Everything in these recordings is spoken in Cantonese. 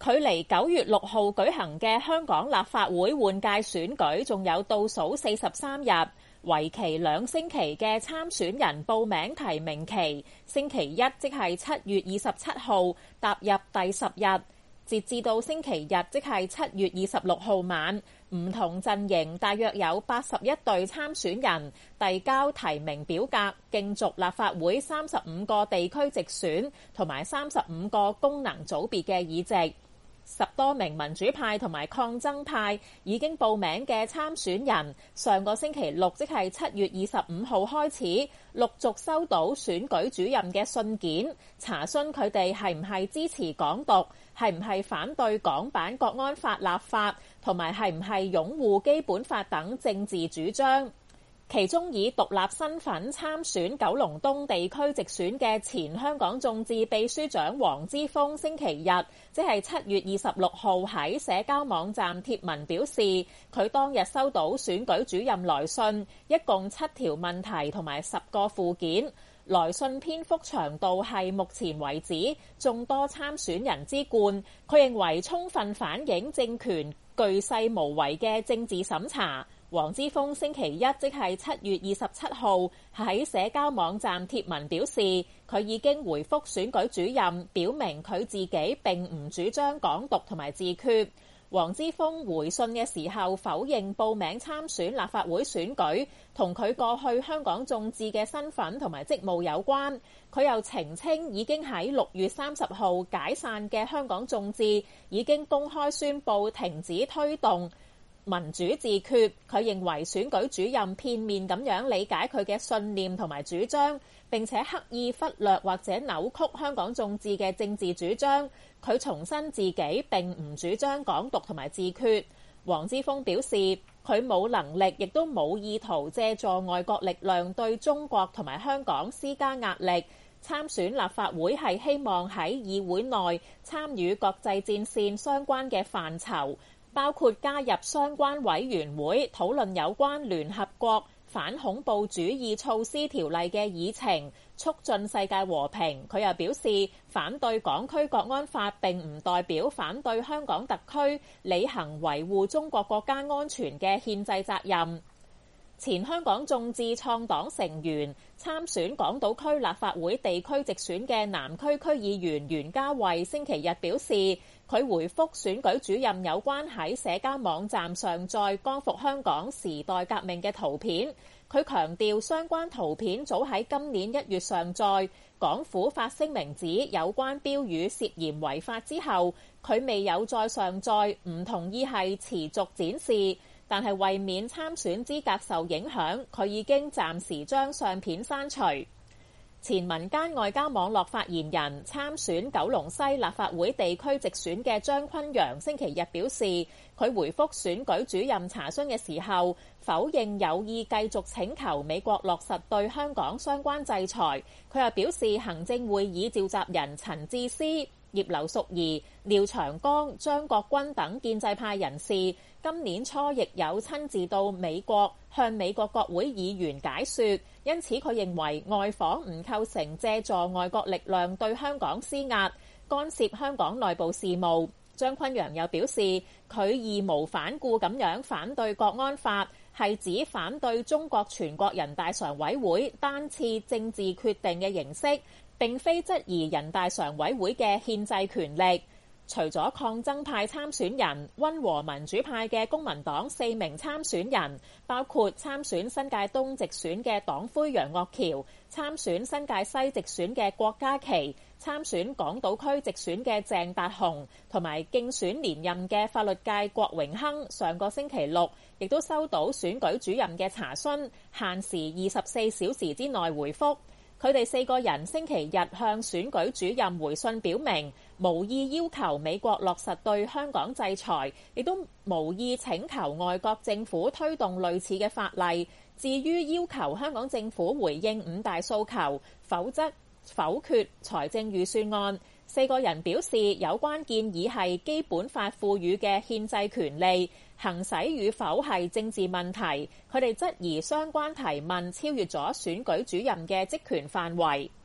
距離9月6號舉行嘅香港立法會換屆選舉仲有倒數43日，為期2星期嘅參選人報名提名期，星期一即係7月27號踏入第10日，截至到星期日即係7月26號晚，唔同陣營大約有81隊參選人遞交提名表格，競逐立法會35個地區直選同埋35個功能組別嘅議席。10多名民主派同埋抗爭派已經報名嘅參選人，上個星期六即係7月25號開始，陸續收到選舉主任嘅信件，查詢佢哋係唔係支持港獨，係唔係反對港版國安法立法，同埋係唔係擁護基本法等政治主張。其中以獨立身份參選九龍東地區直選嘅前香港眾志秘書長黃之鋒，星期日即係7月26號喺社交網站貼文表示，佢當日收到選舉主任來信，一共7條問題同埋10個附件。來信篇幅長度係目前為止眾多參選人之冠，佢認為充分反映政權巨細無遺嘅政治審查。黃之鋒星期一即係7月27號喺社交網站貼文表示，佢已經回覆選舉主任，表明佢自己並唔主張港獨同埋自決。黃之鋒回信嘅時候否認報名參選立法會選舉同佢過去香港眾志嘅身份同埋職務有關。佢又澄清已經喺6月30號解散嘅香港眾志已經公開宣布停止推動民主自決。佢認為選舉主任片面咁樣理解佢嘅信念同埋主張，並且刻意忽略或者扭曲香港眾志嘅政治主張。佢重申自己並唔主張港獨同埋自決。黃之鋒表示，佢冇能力亦都冇意圖借助外國力量對中國同埋香港施加壓力。參選立法會係希望喺議會內參與國際戰線相關嘅範疇，包括加入相關委員會討論有關聯合國反恐怖主義措施條例嘅議程，促進世界和平。佢又表示，反對港區國安法並唔代表反對香港特區履行維護中國國家安全嘅憲制責任。前香港眾志創黨成員參選港島區立法會地區直選嘅南區區議員袁嘉蔚星期日表示，佢回覆選舉主任有關喺社交網站上載光復香港時代革命嘅圖片。佢強調相關圖片早喺今年1月上載，港府發聲明指有關標語涉嫌違法之後，佢未有再上載，唔同意係持續展示。但係為免參選資格受影響，佢已經暫時將相片刪除。前民間外交網絡發言人參選九龍西立法會地區直選嘅張崑陽星期日表示，佢回覆選舉主任查詢嘅時候，否認有意繼續請求美國落實對香港相關制裁。佢又表示，行政會議召集人陳智思、葉劉淑儀、廖長江、張國軍等建制派人士今年初亦有親自到美國向美國國會議員解說，因此佢認為外訪唔構成借助外國力量對香港施壓、干涉香港內部事務。張崑陽又表示，佢義無反顧咁樣反對國安法，係指反對中國全國人大常委會單次政治決定嘅形式，並非質疑人大常委會嘅憲制權力。除咗抗爭派參選人，溫和民主派嘅公民黨4名參選人，包括參選新界東直選嘅黨魁楊岳橋、參選新界西直選嘅郭家麒、參選港島區直選嘅鄭達鴻，同埋競選連任嘅法律界郭榮鏗，上個星期六亦都收到選舉主任嘅查詢，限時24小時之內回覆。佢哋4個人星期日向選舉主任回信，表明無意要求美國落實對香港制裁，亦都無意請求外國政府推動類似嘅法例。至於要求香港政府回應5大訴求，否則否決財政預算案。4個人表示，有關建議係基本法賦予嘅憲制權利，行使與否係政治問題。佢哋質疑相關提問超越咗選舉主任嘅職權範圍。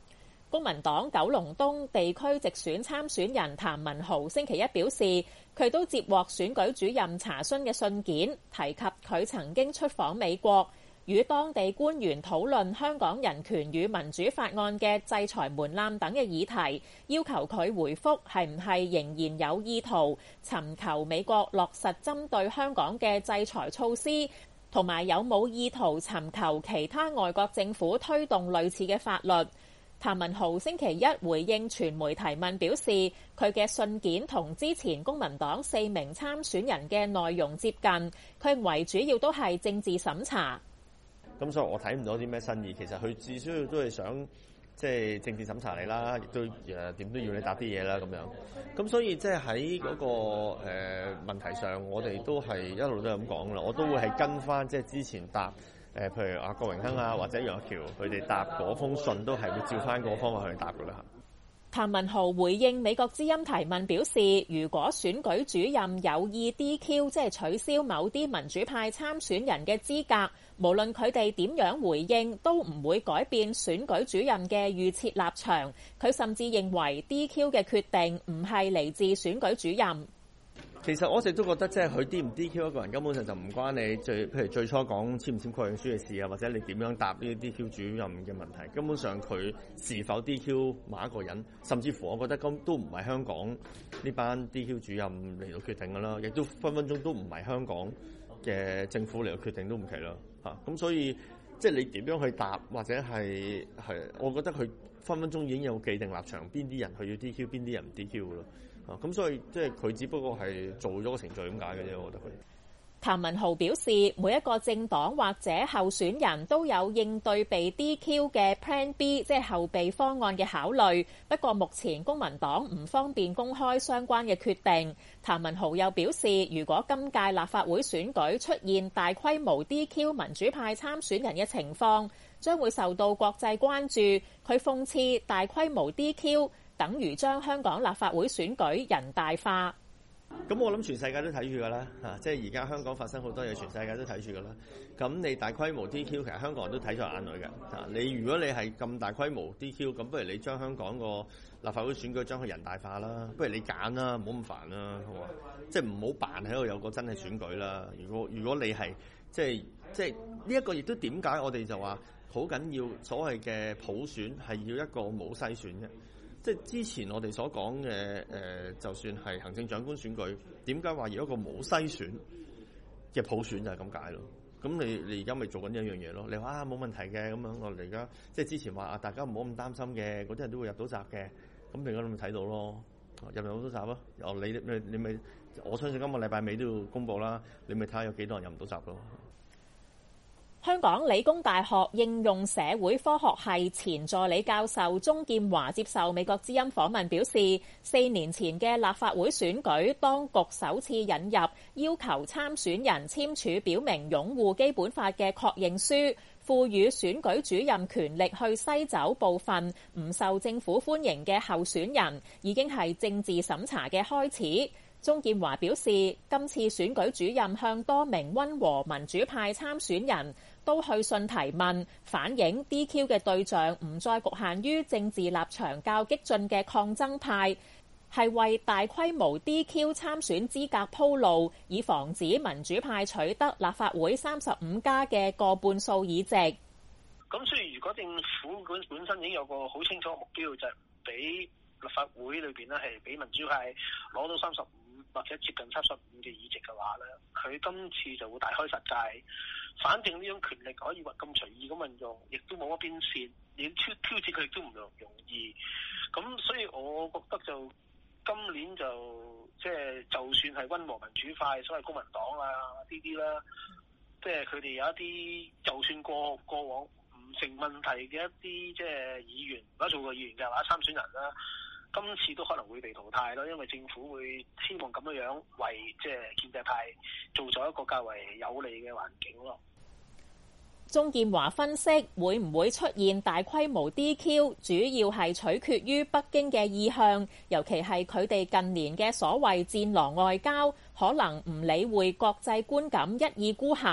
公民黨九龍東地區直選參選人譚文豪星期一表示，佢都接獲選舉主任查詢嘅信件，提及佢曾經出訪美國，與當地官員討論香港人權與民主法案嘅制裁門檻等嘅議題，要求佢回覆係唔係仍然有意圖尋求美國落實針對香港嘅制裁措施，同埋有冇意圖尋求其他外國政府推動類似嘅法律。譚文豪星期一回應傳媒提問表示，佢嘅信件同之前公民黨4名參選人嘅內容接近，佢認為主要都係政治審查。 咁所以我睇唔到啲咩新意，其實佢至少都係想即係政治審查你啦，亦都點都要你答啲嘢啦咁樣。咁所以即係喺嗰個問題上，我哋都係一路都係咁講啦。我都會係跟翻即係之前答譬如阿郭榮鏗啊或者楊岳橋佢哋答嗰封信，都係會照翻嗰個方法去答㗎啦。 譚文豪回應美國之音提問表示，如果選舉主任有意 DQ， 即係取消某啲民主派參選人嘅資格，無論佢哋點樣回應，都唔會改變選舉主任嘅預設立場。佢甚至認為 DQ 嘅決定唔係嚟自選舉主任。 其實我一直都覺得，即係佢 D 唔 DQ 一個人，根本上就唔關你譬如最初講簽唔簽確認書嘅事啊，或者你點樣答呢啲 DQ 主任嘅問題。根本上佢是否 DQ 某一個人，甚至乎我覺得都唔係香港呢班 DQ 主任嚟到決定㗎啦，亦都分分鐘都唔係香港嘅政府嚟到決定都唔奇啦嚇。咁所以即係你點樣去答，或者係我覺得佢分分鐘已經有既定立場，邊啲人佢要 DQ， 邊啲人唔 DQ 㗎咯。咁所以即係佢只不過係做咗個程序咁解嘅啫，我覺得佢。 譚文豪表示，每一個政黨或者候選人都有應對被 DQ 嘅 Plan B， 即係後備方案嘅考慮。不過目前公民黨唔方便公開相關嘅決定。譚文豪又表示，如果今屆立法會選舉出現大規模 DQ 民主派參選人嘅情況，將會受到國際關注。佢諷刺大規模 DQ等於將香港立法會選舉人大化。 咁我諗全世界都睇住㗎啦，即係而家香港發生好多嘢，全世界都睇住㗎啦。咁你大規模 DQ， 其實香港人都睇在眼裏嘅。你如果你係咁大規模 DQ， 咁不如你將香港個立法會選舉將佢人大化啦。不如你揀啦，唔好咁煩啦，好嘛？即係唔好扮喺度有個真係選舉啦。如果你係即係呢一個，亦都點解我哋就話好緊要所謂嘅普選係要一個冇篩選嘅。即係之前我哋所講嘅就算係行政長官選舉，點解話要一個冇篩選嘅普選就係咁解咯？咁你而家咪做緊一樣嘢咯？你話冇問題嘅咁樣，我哋而家即係之前話大家唔好咁擔心嘅，嗰啲人都會入到閘嘅，咁你而家咪睇到咯，入唔入到閘咯？你咪我相信今個禮拜尾都要公佈啦，你咪睇下有幾多人入唔到閘咯。 香港理工大學應用社會科學系前助理教授鍾劍華接受美國之音訪問表示，4年前嘅立法會選舉，當局首次引入要求參選人簽署表明擁護基本法嘅確認書，賦予選舉主任權力去篩走部分唔受政府歡迎嘅候選人，已經係政治審查嘅開始。鍾劍華表示，今次選舉主任向多名溫和民主派參選人都去信提問，反映 DQ 嘅對象唔再局限於政治立場較激進嘅抗爭派，係為大規模 DQ 參選資格鋪路，以防止民主派取得立法會35+嘅過半數議席。 咁所以如果政府本身已經有個好清楚嘅目標，就係俾立法會裏邊咧係俾民主派攞到35或者接近75嘅議席嘅話咧，佢今次就會大開殺戒。反正呢種權力可以話咁隨意咁運用，亦都冇一邊線，你挑戰佢亦都唔容易。咁所以我覺得就今年就即係就算係溫和民主派，所謂公民黨啊呢啲啦，即係佢哋有一啲就算過往唔成問題嘅一啲即係議員或者做過議員嘅或者參選人啦，今次都可能會被淘汰咯，因為政府會希望咁樣為即係建制派做咗一個較為有利嘅環境咯。 鍾劍華分析，會唔會出現大規模 DQ， 主要係取決於北京嘅意向，尤其係佢哋近年嘅所謂戰狼外交，可能唔理會國際觀感，一意孤行。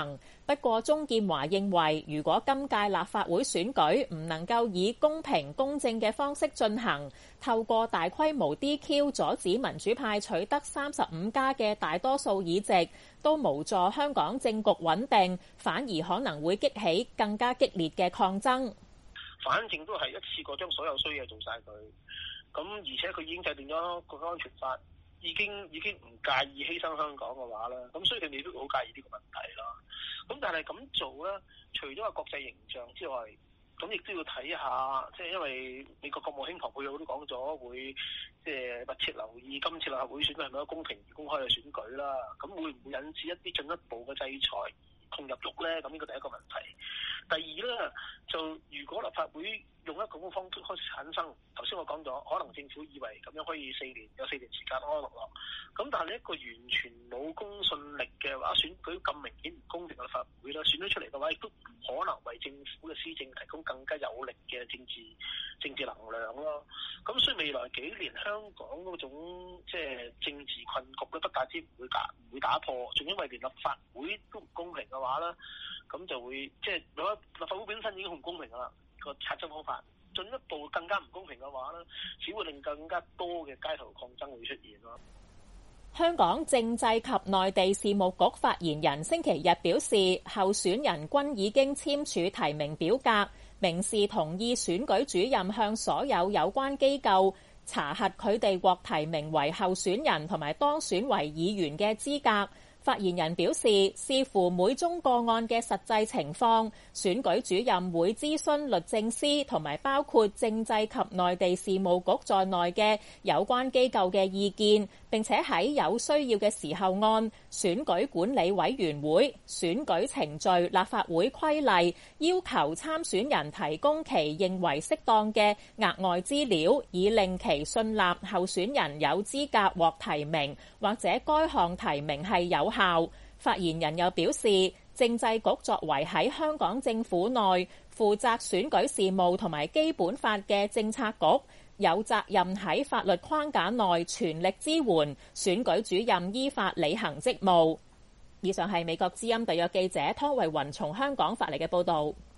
不過鍾建華認為，如果今屆立法會選舉唔能夠以公平公正嘅方式進行，透過大規模 DQ 阻止民主派取得35加嘅大多數議席，都無助香港政局穩定，反而可能會激起更加激烈嘅抗爭。 反正都係一次過將所有衰嘢做晒佢，咁而且佢已經制定咗國家安全法。已經唔介意犧牲香港嘅話咧，咁所以佢未必好介意呢個問題啦。咁但係咁做咧，除咗個國際形象之外，咁亦都要睇下，即係因為美國國務卿蓬佩奧都講咗會，即係密切留意今次立法會選舉係咪一個公平而公開嘅選舉啦。咁會唔會引致一啲進一步嘅制裁同入獄咧？咁呢個第一個問題。第二咧，就如果立法會用一個咁嘅方式開始產生，頭先我講咗，可能政府以為咁樣可以有4年時間安安樂樂。咁但係一個完全冇公信力嘅話，選舉咁明顯唔公平嘅立法會啦，選咗出嚟嘅話，亦都唔可能為政府嘅施政提供更加有力嘅政治能量咯。咁所以未來幾年香港嗰種即係政治困局咧，不但止唔會打破，仲因為連立法會都唔公平嘅話咧，咁就會即係立法會本身已經好唔公平㗎啦，個產生方法進一步更加唔公平嘅話咧，只會令更加多嘅街頭抗爭會出現咯。 香港政制及內地事務局發言人星期日表示，候選人均已經簽署提名表格，明示同意選舉主任向所有有關機構查核佢哋獲提名為候選人同埋當選為議員嘅資格。發言人表示，視乎每宗個案嘅實際情況，選舉主任會諮詢律政司同埋包括政制及內地事務局在內嘅有關機構嘅意見，並且喺有需要嘅時候按選舉管理委員會、選舉程序立法會規例要求參選人提供其認為適當嘅額外資料，以令其信納候選人有資格獲提名，或者該項提名係有效。發言人又表示，政制局作為喺香港政府內負責選舉事務同埋基本法嘅政策局，有責任喺法律框架內全力支援選舉主任依法履行職務。以上係美國之音特約記者湯慧雲從香港發嚟嘅報導。